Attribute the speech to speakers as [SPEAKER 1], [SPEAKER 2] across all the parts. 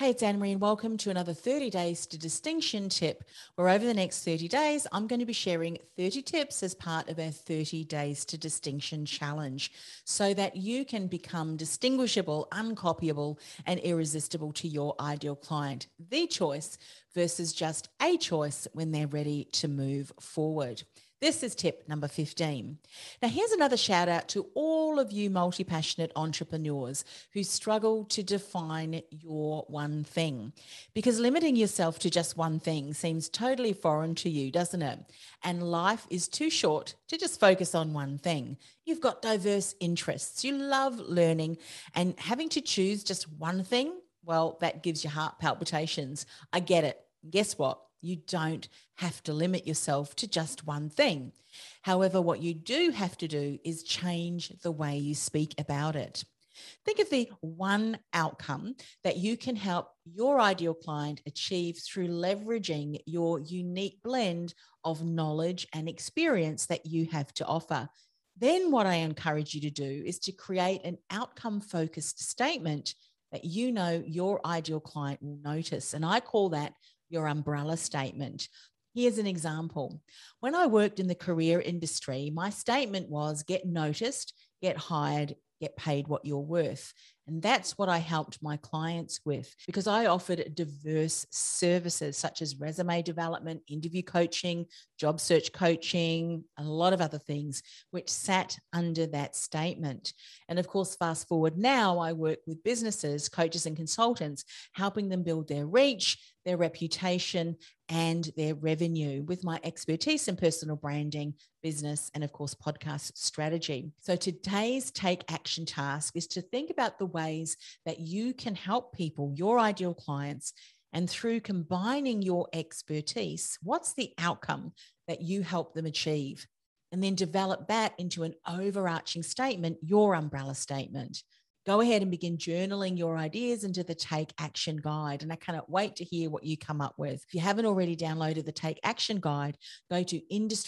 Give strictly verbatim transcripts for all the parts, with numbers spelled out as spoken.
[SPEAKER 1] it's Anne-Marie and welcome to another thirty Days to Distinction tip, where over the next thirty days, I'm going to be sharing thirty tips as part of our thirty Days to Distinction challenge so that you can become distinguishable, uncopyable, and irresistible to your ideal client, the choice versus just a choice when they're ready to move forward. This is tip number fifteen. Now, here's another shout out to all of you multi-passionate entrepreneurs who struggle to define your one thing, because limiting yourself to just one thing seems totally foreign to you, doesn't it? And life is too short to just focus on one thing. You've got diverse interests. You love learning, and having to choose just one thing, well, that gives you heart palpitations. I get it. Guess what? You don't have to limit yourself to just one thing. However, what you do have to do is change the way you speak about it. Think of the one outcome that you can help your ideal client achieve through leveraging your unique blend of knowledge and experience that you have to offer. Then what I encourage you to do is to create an outcome-focused statement that you know your ideal client will notice. And I call that your umbrella statement. Here's an example. When I worked in the career industry, my statement was get noticed, get hired, get paid what you're worth. And that's what I helped my clients with, because I offered diverse services such as resume development, interview coaching, job search coaching, a lot of other things, which sat under that statement. And of course, fast forward now, I work with businesses, coaches, and consultants, helping them build their reach, their reputation, and their revenue with my expertise in personal branding, business, and of course, podcast strategy. So today's take action task is to think about the ways that you can help people, your ideal clients, and through combining your expertise, what's the outcome that you help them achieve? And then develop that into an overarching statement, your umbrella statement. Go ahead and begin journaling your ideas into the Take Action Guide. And I cannot wait to hear what you come up with. If you haven't already downloaded the Take Action Guide, go to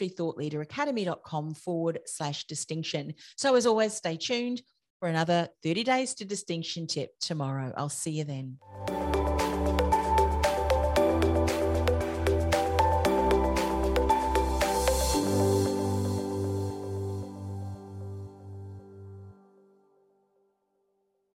[SPEAKER 1] industrythoughtleaderacademy.com forward slash distinction. So as always, stay tuned for another thirty Days to Distinction tip tomorrow. I'll see you then.